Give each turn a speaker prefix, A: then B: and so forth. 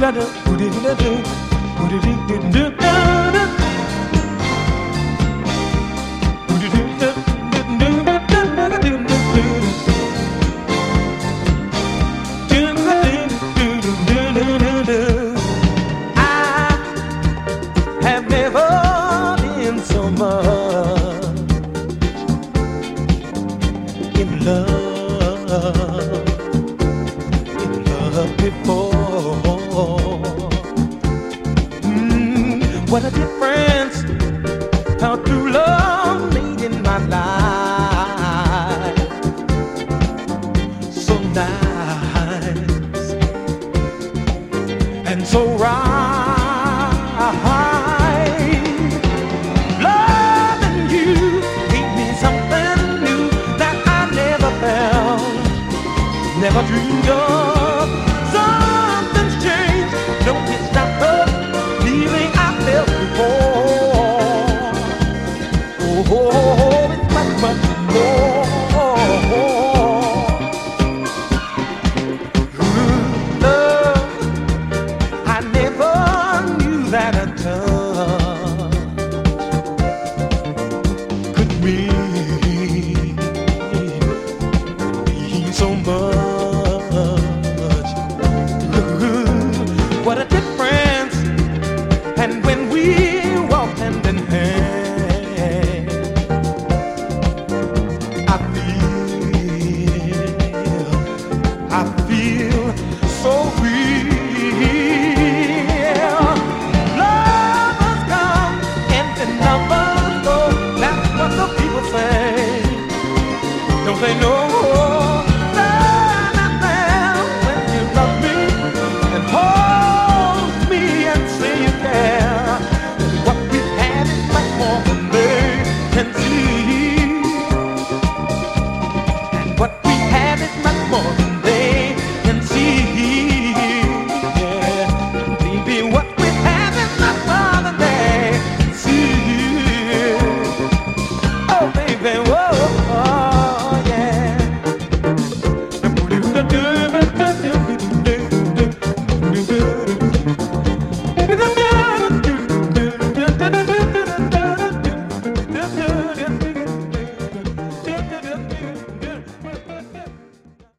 A: have never been so much in love before. What a difference how true love made in my life. So nice and so right. Loving you gave me something new that I never felt, never dreamed of.